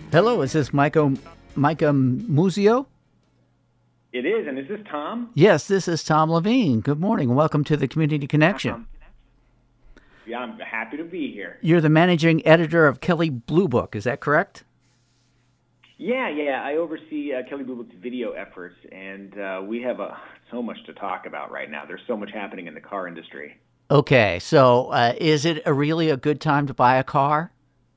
Hello, is this Micah Muzio? It is, and is this Tom? Yes, this is Tom Levine. Good morning. Welcome to the Community Connection. Yeah, I'm happy to be here. You're the managing editor of Kelley Blue Book, is that correct? Yeah. I oversee Kelley Blue Book's video efforts, and we have so much to talk about right now. There's so much happening in the car industry. Okay, so is it really a good time to buy a car?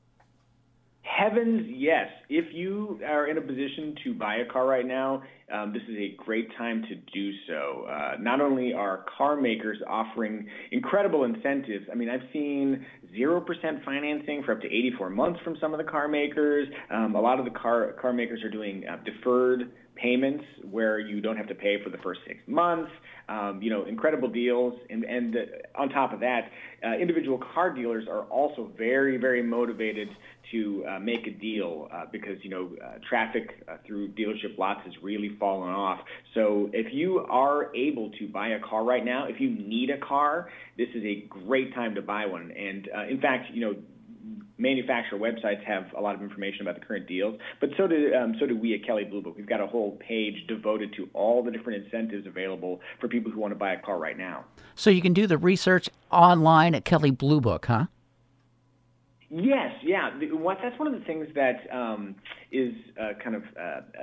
Heavens, yes. If you are in a position to buy a car right now, this is a great time to do so. Not only are car makers offering incredible incentives, I mean, I've seen 0% financing for up to 84 months from some of the car makers. A lot of the car makers are doing deferred payments where you don't have to pay for the first 6 months. Incredible deals. And on top of that, individual car dealers are also very, very motivated to make a deal because, traffic through dealership lots has really fallen off. So if you are able to buy a car right now, if you need a car, this is a great time to buy one. And in fact, manufacturer websites have a lot of information about the current deals, but so do we at Kelley Blue Book. We've got a whole page devoted to all the different incentives available for people who want to buy a car right now. So you can do the research online at Kelley Blue Book, huh? Yes, yeah. That's one of the things that is kind of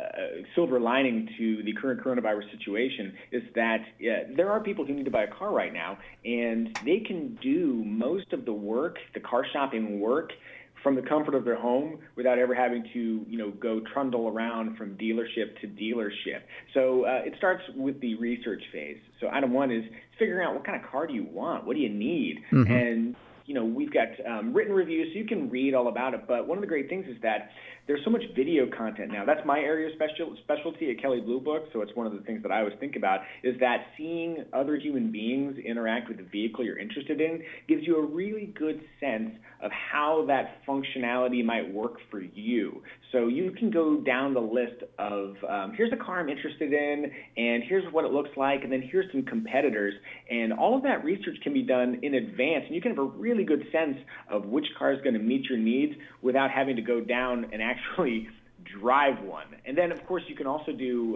a silver lining to the current coronavirus situation is that there are people who need to buy a car right now, and they can do most of the work, the car shopping work, from the comfort of their home without ever having to, go trundle around from dealership to dealership. So it starts with the research phase. So item one is figuring out what kind of car do you want? What do you need? Mm-hmm. And we've got written reviews, so you can read all about it. But one of the great things is that there's so much video content now. That's my area of specialty at Kelley Blue Book, so it's one of the things that I always think about, is that seeing other human beings interact with the vehicle you're interested in gives you a really good sense of how that functionality might work for you. So you can go down the list of, here's a car I'm interested in, and here's what it looks like, and then here's some competitors. And all of that research can be done in advance, and you can have a really good sense of which car is going to meet your needs without having to go down and actually drive one. And then, of course, you can also do,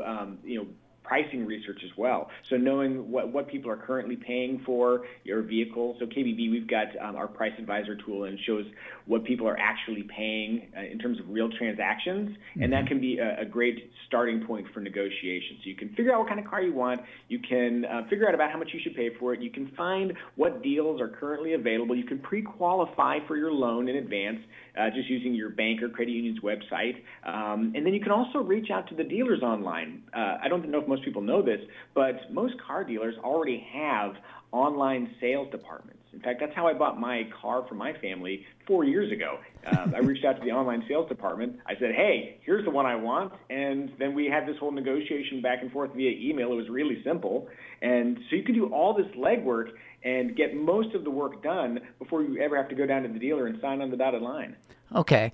pricing research as well. So knowing what people are currently paying for your vehicle. So KBB, we've got our price advisor tool, and it shows what people are actually paying in terms of real transactions. Mm-hmm. And that can be a great starting point for negotiation. So you can figure out what kind of car you want. You can figure out about how much you should pay for it. You can find what deals are currently available. You can pre-qualify for your loan in advance just using your bank or credit union's website. And then you can also reach out to the dealers online. I don't know if most people know this, but most car dealers already have online sales departments. In fact, that's how I bought my car for my family 4 years ago. I reached out to the online sales department. I said, hey, here's the one I want. And then we had this whole negotiation back and forth via email. It was really simple. And so you can do all this legwork and get most of the work done before you ever have to go down to the dealer and sign on the dotted line. Okay.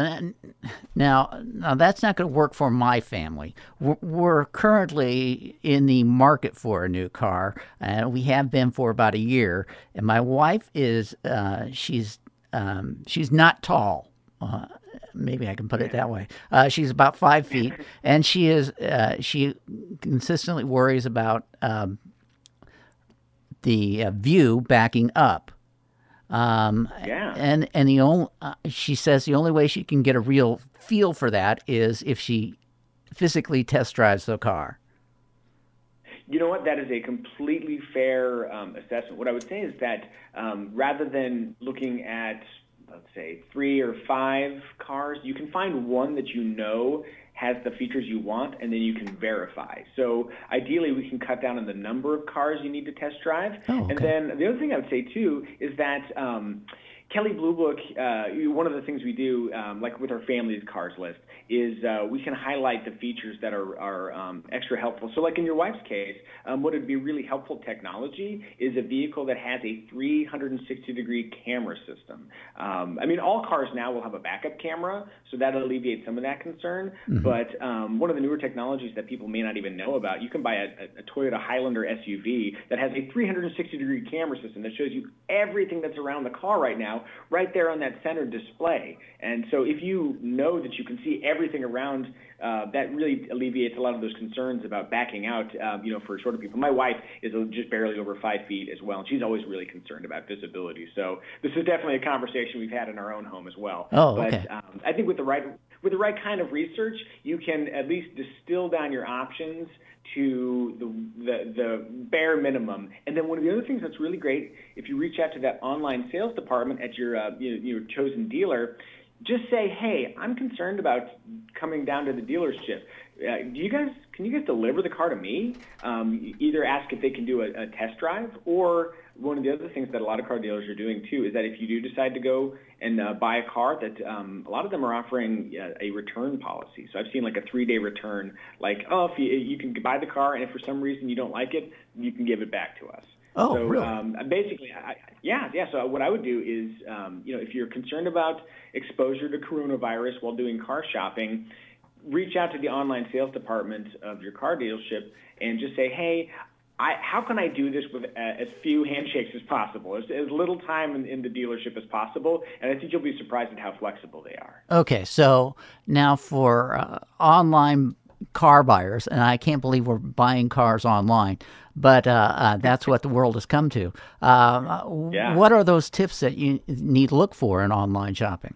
Now that's not going to work for my family. We're currently in the market for a new car, and we have been for about a year. And my wife is she's not tall. Maybe I can put it that way. She's about 5 feet, and she consistently worries about the view backing up. And she says the only way she can get a real feel for that is if she physically test drives the car. You know what? That is a completely fair assessment. What I would say is that rather than looking at, let's say, 3 or 5 cars, you can find one that has the features you want, and then you can verify. So ideally, we can cut down on the number of cars you need to test drive. Oh, okay. And then the other thing I would say, too, is that Kelley Blue Book, one of the things we do, like with our family's cars list, is we can highlight the features that are extra helpful. So like in your wife's case, what would be really helpful technology is a vehicle that has a 360-degree camera system. All cars now will have a backup camera, so that'll alleviate some of that concern. Mm-hmm. But one of the newer technologies that people may not even know about, you can buy a Toyota Highlander SUV that has a 360-degree camera system that shows you everything that's around the car right now, now right there on that center display. And so if you know that you can see everything around, that really alleviates a lot of those concerns about backing out, for shorter people. My wife is just barely over 5 feet as well, and she's always really concerned about visibility. So this is definitely a conversation we've had in our own home as well. Oh, okay. But I think with the right kind of research, you can at least distill down your options to the bare minimum. And then one of the other things that's really great, if you reach out to that online sales department at your your chosen dealer, just say, hey, I'm concerned about coming down to the dealership. Can you guys deliver the car to me? Either ask if they can do a test drive, or one of the other things that a lot of car dealers are doing too is that if you do decide to go and buy a car, that a lot of them are offering a return policy. So I've seen like a 3-day return, like, if you can buy the car, and if for some reason you don't like it, you can give it back to us. Oh, so, really? Basically, So what I would do is, if you're concerned about exposure to coronavirus while doing car shopping, reach out to the online sales department of your car dealership and just say, hey, how can I do this with as few handshakes as possible, as little time in the dealership as possible? And I think you'll be surprised at how flexible they are. Okay, so now for online car buyers, and I can't believe we're buying cars online, but that's what the world has come to. What are those tips that you need to look for in online shopping?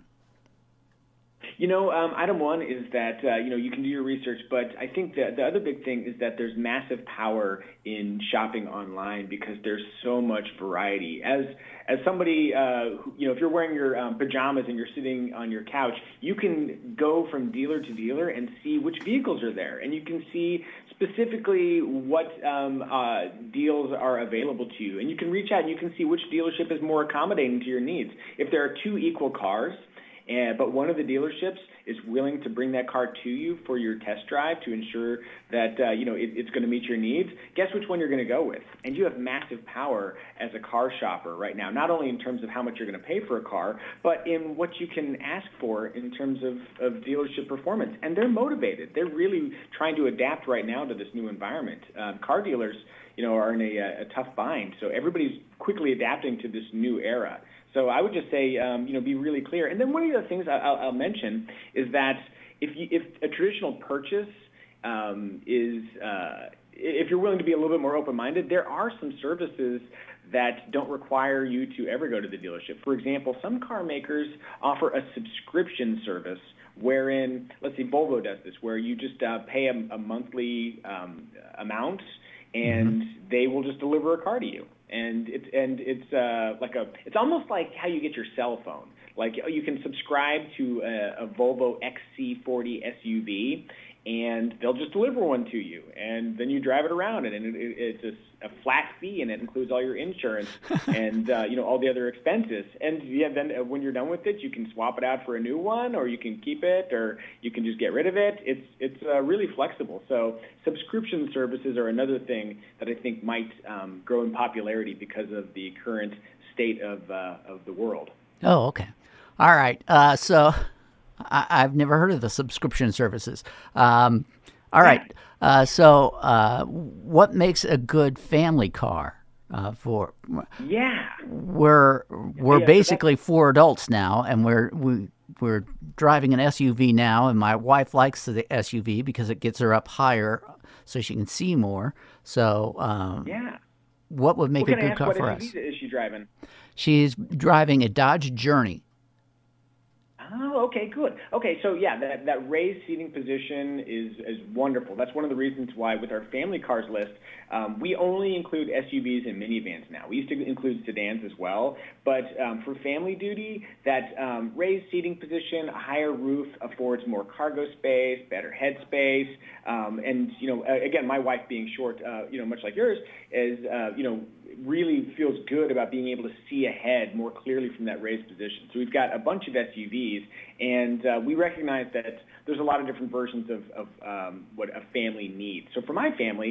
Item one is that, you can do your research, but I think the other big thing is that there's massive power in shopping online because there's so much variety. As somebody, if you're wearing your pajamas and you're sitting on your couch, you can go from dealer to dealer and see which vehicles are there, and you can see specifically what deals are available to you. And you can reach out and you can see which dealership is more accommodating to your needs. If there are two equal cars, but one of the dealerships is willing to bring that car to you for your test drive to ensure that it's going to meet your needs, guess which one you're going to go with. And you have massive power as a car shopper right now, not only in terms of how much you're going to pay for a car, but in what you can ask for in terms of dealership performance. And they're motivated. They're really trying to adapt right now to this new environment. Car dealers are in a tough bind, so everybody's quickly adapting to this new era. So I would just say, be really clear. And then one of the other things I'll mention is that if a traditional purchase if you're willing to be a little bit more open-minded, there are some services that don't require you to ever go to the dealership. For example, some car makers offer a subscription service wherein, let's say Volvo does this, where you just pay a monthly amount, and they will just deliver a car to you. And it's almost like how you get your cell phone. Like you can subscribe to a Volvo XC40 SUV, and they'll just deliver one to you, and then you drive it around, and it's a flat fee, and it includes all your insurance and all the other expenses. And then when you're done with it, you can swap it out for a new one, or you can keep it, or you can just get rid of it. It's really flexible. So subscription services are another thing that I think might grow in popularity because of the current state of the world. Oh, okay. All right. So I've never heard of the subscription services. All right. So what makes a good family car for? Yeah. We're basically 4 adults now, and we're driving an SUV now, and my wife likes the SUV because it gets her up higher so she can see more. So what would make a good car for us? What SUV is she driving? She's driving a Dodge Journey. Oh, okay, good. Okay, so that raised seating position is wonderful. That's one of the reasons why with our family cars list, we only include SUVs and minivans now. We used to include sedans as well, but for family duty, that raised seating position, a higher roof affords more cargo space, better head space, and again, my wife being short, much like yours, is really feels good about being able to see ahead more clearly from that raised position. So we've got a bunch of SUVs, and we recognize that there's a lot of different versions of what a family needs. So for my family,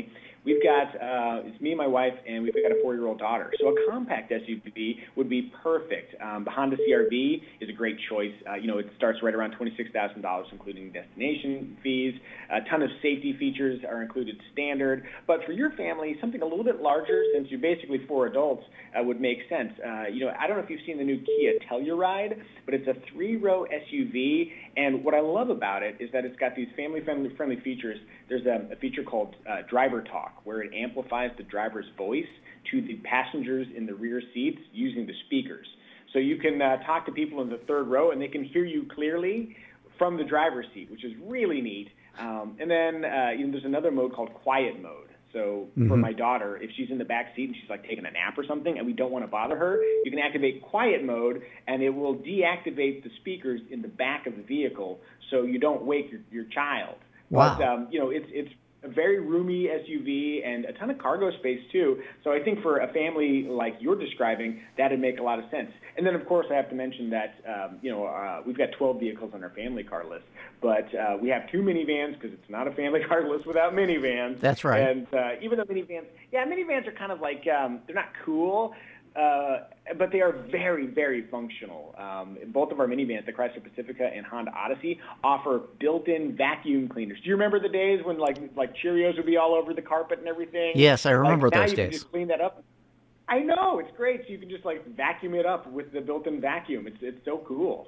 we've got it's me and my wife, and we've got a 4-year-old daughter. So a compact SUV would be perfect. The Honda CR-V is a great choice. It starts right around $26,000, including destination fees. A ton of safety features are included standard. But for your family, something a little bit larger, since you're basically 4 adults, would make sense. I don't know if you've seen the new Kia Telluride, but it's a 3-row SUV. And what I love about it is that it's got these family-friendly features. There's a feature called Driver Talk, where it amplifies the driver's voice to the passengers in the rear seats using the speakers. So you can talk to people in the 3rd row, and they can hear you clearly from the driver's seat, which is really neat. And then there's another mode called Quiet Mode. So for my daughter, if she's in the back seat and she's like taking a nap or something and we don't want to bother her, you can activate Quiet Mode, and it will deactivate the speakers in the back of the vehicle so you don't wake your child. Wow. But, it's a very roomy SUV and a ton of cargo space, too. So I think for a family like you're describing, that would make a lot of sense. And then, of course, I have to mention that, we've got 12 vehicles on our family car list. But we have 2 minivans because it's not a family car list without minivans. That's right. And even though minivans are kind of like, they're not cool, but they are very, very functional. Both of our minivans, the Chrysler Pacifica and Honda Odyssey, offer built-in vacuum cleaners. Do you remember the days when like Cheerios would be all over the carpet and everything? Yes, I remember those days. Now you can just clean that up. I know, it's great. So you can just vacuum it up with the built-in vacuum. It's so cool.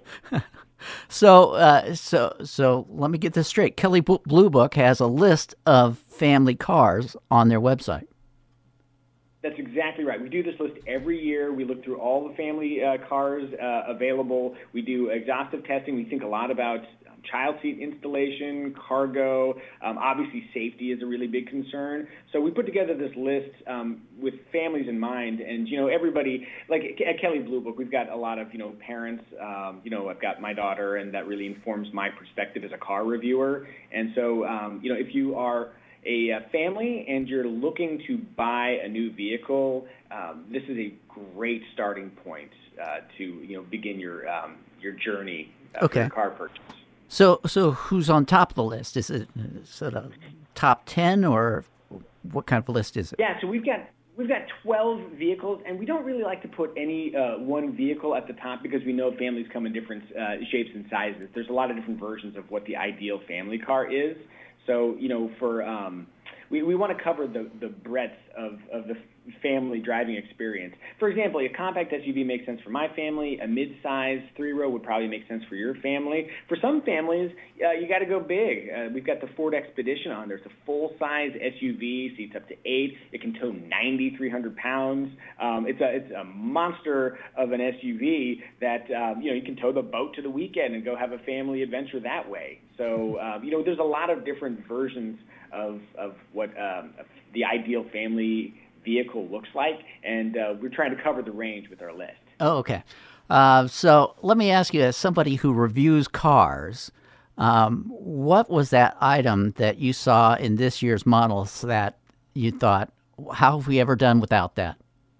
So let me get this straight. Kelley Blue Book has a list of family cars on their website. That's exactly right. We do this list every year. We look through all the family cars available. We do exhaustive testing. We think a lot about child seat installation, cargo. Obviously, safety is a really big concern. So we put together this list with families in mind. And, everybody, like at Kelley Blue Book, we've got a lot of, parents. I've got my daughter, and that really informs my perspective as a car reviewer. And so, if you are a family and you're looking to buy a new vehicle, this is a great starting point to begin your journey for your car purchase. So who's on top of the list? Is it sort of top 10, or what kind of a list is it? Yeah, so we've got 12 vehicles, and we don't really like to put any one vehicle at the top because we know families come in different shapes and sizes. There's a lot of different versions of what the ideal family car is. So, we want to cover the breadth of the family driving experience. For example, a compact SUV makes sense for my family. A mid-size 3-row would probably make sense for your family. For some families, you got to go big. We've got the Ford Expedition on there. It's a full-size SUV, seats up to 8. It can tow 9,300 pounds. It's a monster of an SUV that you can tow the boat to the weekend and go have a family adventure that way. So there's a lot of different versions of what the ideal family vehicle looks like, and we're trying to cover the range with our list. Oh, okay. So let me ask you, as somebody who reviews cars, what was that item that you saw in this year's models that you thought, how have we ever done without that?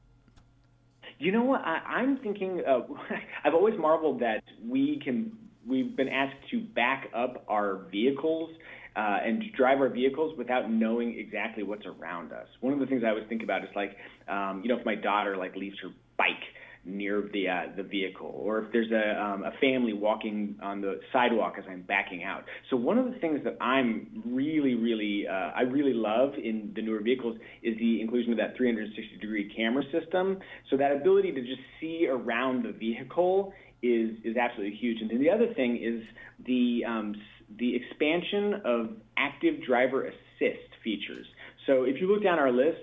You know what? I'm thinking, I've always marveled that we've been asked to back up our vehicles and drive our vehicles without knowing exactly what's around us. One of the things I always think about is if my daughter leaves her bike near the vehicle, or if there's a family walking on the sidewalk as I'm backing out. So one of the things that I'm really love in the newer vehicles is the inclusion of that 360-degree camera system. So that ability to just see around the vehicle is absolutely huge. And then the other thing is the expansion of active driver assist features. So if you look down our list,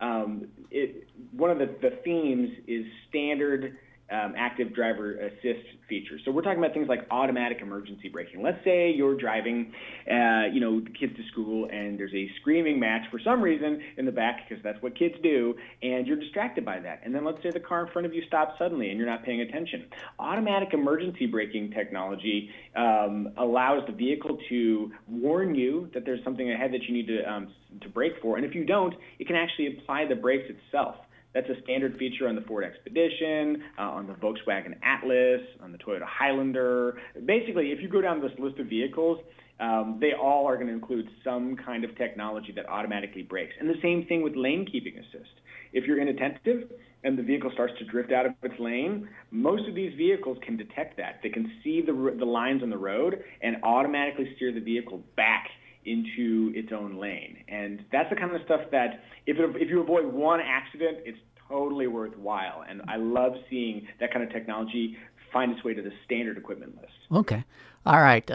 one of the themes is standard active driver assist features. So we're talking about things like automatic emergency braking. Let's say you're driving, the kids to school, and there's a screaming match for some reason in the back, because that's what kids do, and you're distracted by that. And then let's say the car in front of you stops suddenly and you're not paying attention. Automatic emergency braking technology allows the vehicle to warn you that there's something ahead that you need to brake for, and if you don't, it can actually apply the brakes itself. That's a standard feature on the Ford Expedition, on the Volkswagen Atlas, on the Toyota Highlander. Basically, if you go down this list of vehicles, they all are going to include some kind of technology that automatically brakes. And the same thing with lane keeping assist. If you're inattentive and the vehicle starts to drift out of its lane, most of these vehicles can detect that. They can see the lines on the road and automatically steer the vehicle back into its own lane. And that's the kind of stuff that if you avoid one accident, it's totally worthwhile. And I love seeing that kind of technology find its way to the standard equipment list. Okay. All right.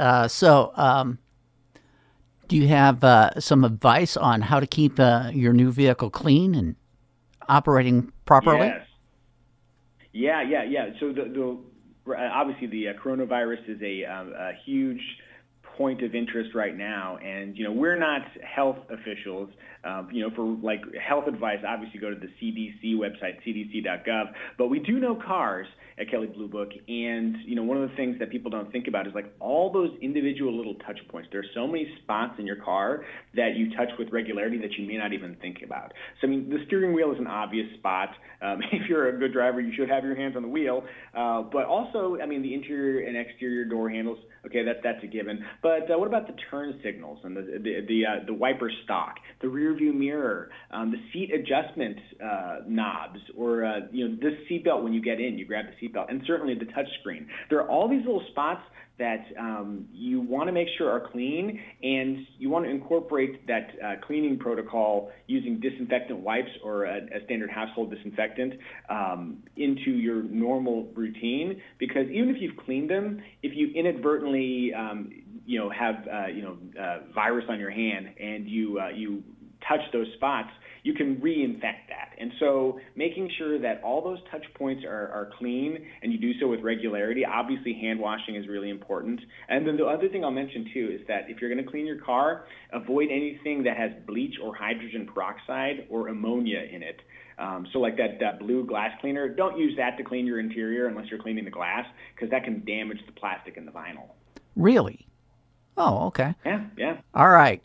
Do you have some advice on how to keep your new vehicle clean and operating properly? Yes. Yeah. So obviously the coronavirus is a huge point of interest right now, and we're not health officials. For like health advice, obviously go to the CDC website, cdc.gov. But we do know cars at Kelley Blue Book, and one of the things that people don't think about is like all those individual little touch points. There are so many spots in your car that you touch with regularity that you may not even think about. So the steering wheel is an obvious spot. If you're a good driver, you should have your hands on the wheel. But also, the interior and exterior door handles. Okay, that's a given. But what about the turn signals and the wiper stock, the rear view mirror, the seat adjustment knobs, or this seatbelt when you get in, you grab the seatbelt, and certainly the touch screen. There are all these little spots that you want to make sure are clean, and you want to incorporate that cleaning protocol using disinfectant wipes or a standard household disinfectant into your normal routine. Because even if you've cleaned them, if you inadvertently have virus on your hand and you touch those spots, you can reinfect that. And so making sure that all those touch points are clean, and you do so with regularity. Obviously, hand washing is really important. And then the other thing I'll mention, too, is that if you're going to clean your car, avoid anything that has bleach or hydrogen peroxide or ammonia in it. So like that blue glass cleaner, don't use that to clean your interior unless you're cleaning the glass, because that can damage the plastic and the vinyl. Really? Oh, okay. Yeah. All right.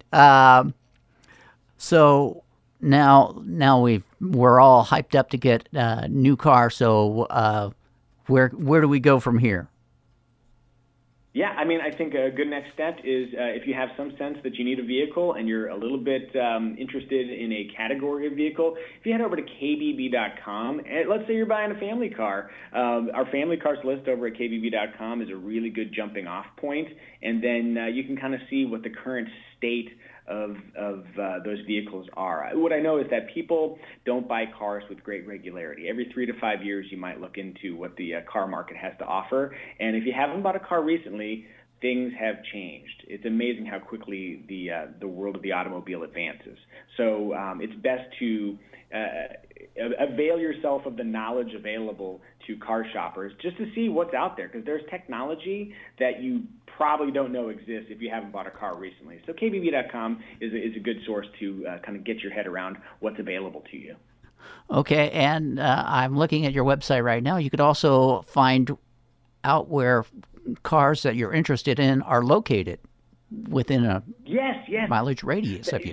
So now we're all hyped up to get a new car. So where do we go from here? Yeah, I think a good next step is if you have some sense that you need a vehicle and you're a little bit interested in a category of vehicle, if you head over to kbb.com, and let's say you're buying a family car, our family cars list over at kbb.com is a really good jumping off point, and then you can kind of see what the current state of those vehicles are. What I know is that people don't buy cars with great regularity. Every 3 to 5 years, you might look into what the car market has to offer. And if you haven't bought a car recently, things have changed. It's amazing how quickly the world of the automobile advances. So it's best to avail yourself of the knowledge available to car shoppers just to see what's out there, because there's technology that you probably don't know exists if you haven't bought a car recently. So kbb.com is a good source to kind of get your head around what's available to you. Okay, and I'm looking at your website right now. You could also find out where cars that you're interested in are located within a mileage radius of you.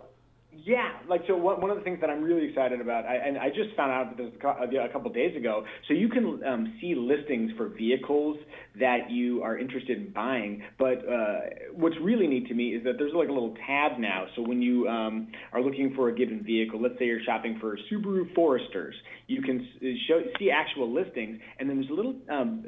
So one of the things that I'm really excited about, and I just found out this a couple of days ago, so you can see listings for vehicles that you are interested in buying, but what's really neat to me is that there's like a little tab now. So when you are looking for a given vehicle, let's say you're shopping for Subaru Foresters, you can see actual listings, and then there's a little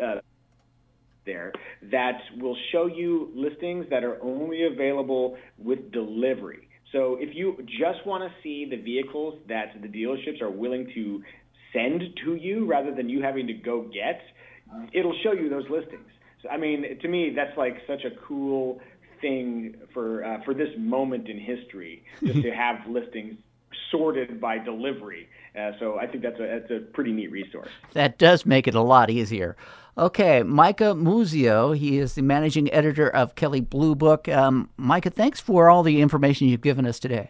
there that will show you listings that are only available with delivery. So if you just want to see the vehicles that the dealerships are willing to send to you rather than you having to go get, it'll show you those listings. So, to me, that's like such a cool thing for this moment in history, just to have listings sorted by delivery. So I think that's a pretty neat resource. That does make it a lot easier. Okay, Micah Muzio, he is the managing editor of Kelley Blue Book. Micah, thanks for all the information you've given us today.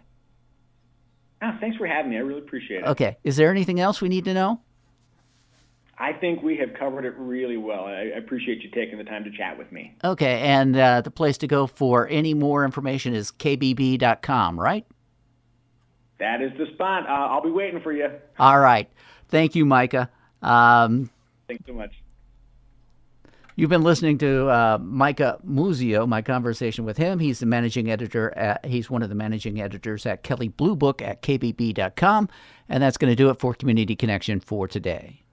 Thanks for having me. I really appreciate it. Okay, is there anything else we need to know? I think we have covered it really well. I appreciate you taking the time to chat with me. Okay, and the place to go for any more information is kbb.com, right? That is the spot. I'll be waiting for you. All right. Thank you, Micah. Thanks so much. You've been listening to Micah Muzio, my conversation with him. He's the managing editor. He's one of the managing editors at Kelley Blue Book at kbb.com. And that's going to do it for Community Connection for today.